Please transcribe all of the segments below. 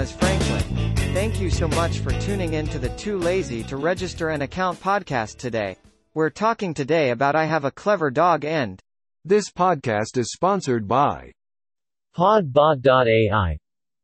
is Franklin. Thank you so much for tuning in to the Too Lazy to Register an Account podcast today. We're talking today about I Have a Clever Dog and This podcast is sponsored by Podbot.ai.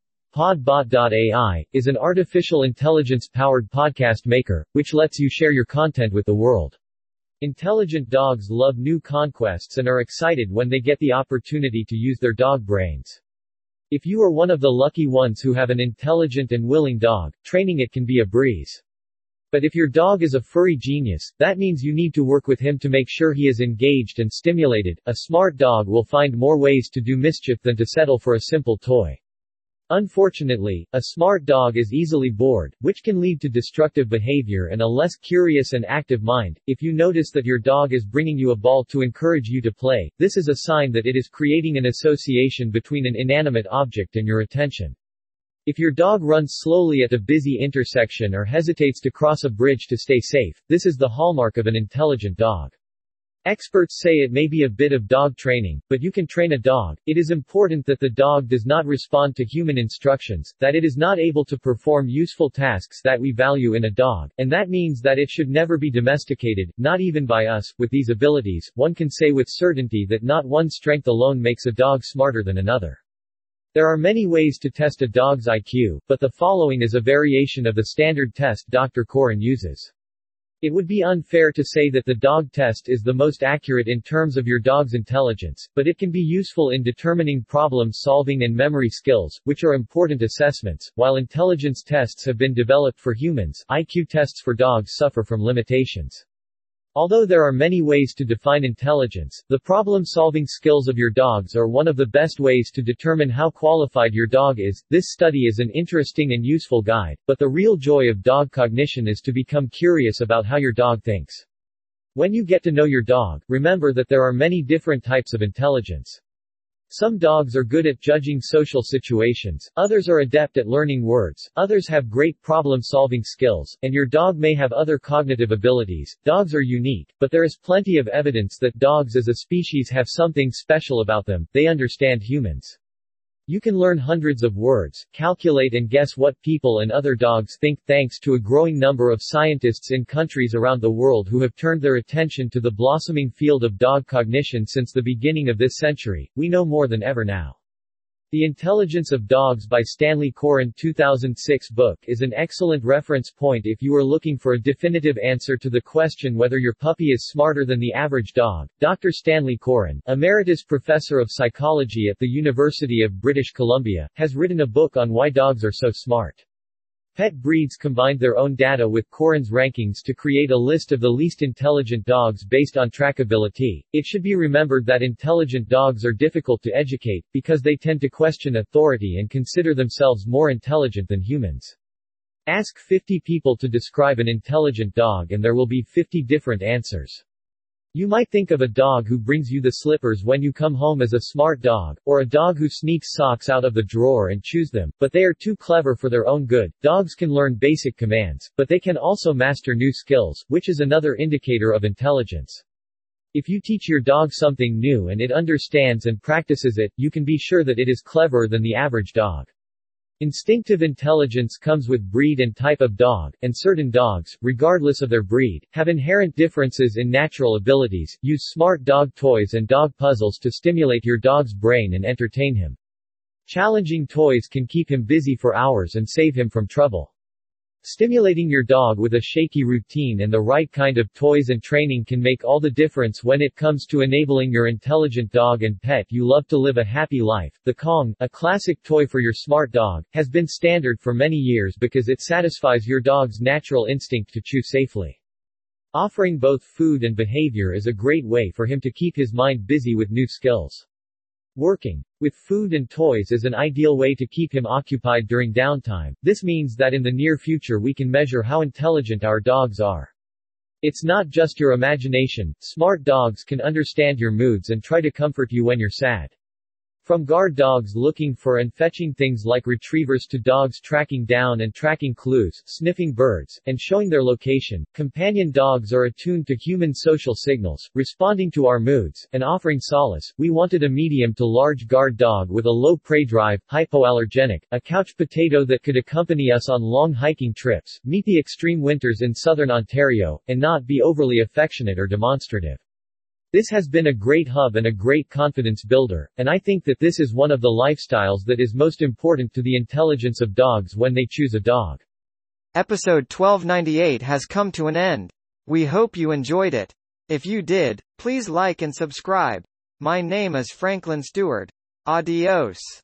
Podbot.ai is an artificial intelligence-powered podcast maker, which lets you share your content with the world. Intelligent dogs love new conquests and are excited when they get the opportunity to use their dog brains. If you are one of the lucky ones who have an intelligent and willing dog, training it can be a breeze. But if your dog is a furry genius, that means you need to work with him to make sure he is engaged and stimulated. A smart dog will find more ways to do mischief than to settle for a simple toy. Unfortunately, a smart dog is easily bored, which can lead to destructive behavior and a less curious and active mind. If you notice that your dog is bringing you a ball to encourage you to play, this is a sign that it is creating an association between an inanimate object and your attention. If your dog runs slowly at a busy intersection or hesitates to cross a bridge to stay safe, this is the hallmark of an intelligent dog. Experts say it may be a bit of dog training, but you can train a dog. It is important that the dog does not respond to human instructions, that it is not able to perform useful tasks that we value in a dog, and that means that it should never be domesticated, not even by us. With these abilities, one can say with certainty that not one strength alone makes a dog smarter than another. There are many ways to test a dog's IQ, but the following is a variation of the standard test Dr. Koren uses. It would be unfair to say that the dog test is the most accurate in terms of your dog's intelligence, but it can be useful in determining problem-solving and memory skills, which are important assessments. While intelligence tests have been developed for humans, IQ tests for dogs suffer from limitations. Although there are many ways to define intelligence, the problem-solving skills of your dogs are one of the best ways to determine how qualified your dog is. This study is an interesting and useful guide, but the real joy of dog cognition is to become curious about how your dog thinks. When you get to know your dog, remember that there are many different types of intelligence. Some dogs are good at judging social situations, others are adept at learning words, others have great problem-solving skills, and your dog may have other cognitive abilities. Dogs are unique, but there is plenty of evidence that dogs as a species have something special about them. They understand humans. You can learn hundreds of words, calculate and guess what people and other dogs think, thanks to a growing number of scientists in countries around the world who have turned their attention to the blossoming field of dog cognition since the beginning of this century. We know more than ever now. The Intelligence of Dogs by Stanley Koren 2006 book is an excellent reference point if you are looking for a definitive answer to the question whether your puppy is smarter than the average dog. Dr. Stanley Koren, Emeritus Professor of Psychology at the University of British Columbia, has written a book on why dogs are so smart. Pet Breeds combined their own data with Koren's rankings to create a list of the least intelligent dogs based on trackability. It should be remembered that intelligent dogs are difficult to educate, because they tend to question authority and consider themselves more intelligent than humans. Ask 50 people to describe an intelligent dog and there will be 50 different answers. You might think of a dog who brings you the slippers when you come home as a smart dog, or a dog who sneaks socks out of the drawer and chews them, but they are too clever for their own good. Dogs can learn basic commands, but they can also master new skills, which is another indicator of intelligence. If you teach your dog something new and it understands and practices it, you can be sure that it is cleverer than the average dog. Instinctive intelligence comes with breed and type of dog, and certain dogs, regardless of their breed, have inherent differences in natural abilities. Use smart dog toys and dog puzzles to stimulate your dog's brain and entertain him. Challenging toys can keep him busy for hours and save him from trouble. Stimulating your dog with a shaky routine and the right kind of toys and training can make all the difference when it comes to enabling your intelligent dog and pet you love to live a happy life. The Kong, a classic toy for your smart dog, has been standard for many years because it satisfies your dog's natural instinct to chew safely. Offering both food and behavior is a great way for him to keep his mind busy with new skills. Working with food and toys is an ideal way to keep him occupied during downtime. This means that in the near future we can measure how intelligent our dogs are. It's not just your imagination. Smart dogs can understand your moods and try to comfort you when you're sad. From guard dogs looking for and fetching things like retrievers to dogs tracking down and tracking clues, sniffing birds, and showing their location, companion dogs are attuned to human social signals, responding to our moods, and offering solace. We wanted a medium to large guard dog with a low prey drive, hypoallergenic, a couch potato that could accompany us on long hiking trips, meet the extreme winters in southern Ontario, and not be overly affectionate or demonstrative. This has been a great hub and a great confidence builder, and I think that this is one of the lifestyles that is most important to the intelligence of dogs when they choose a dog. Episode 1298 has come to an end. We hope you enjoyed it. If you did, please like and subscribe. My name is Franklin Stewart. Adios.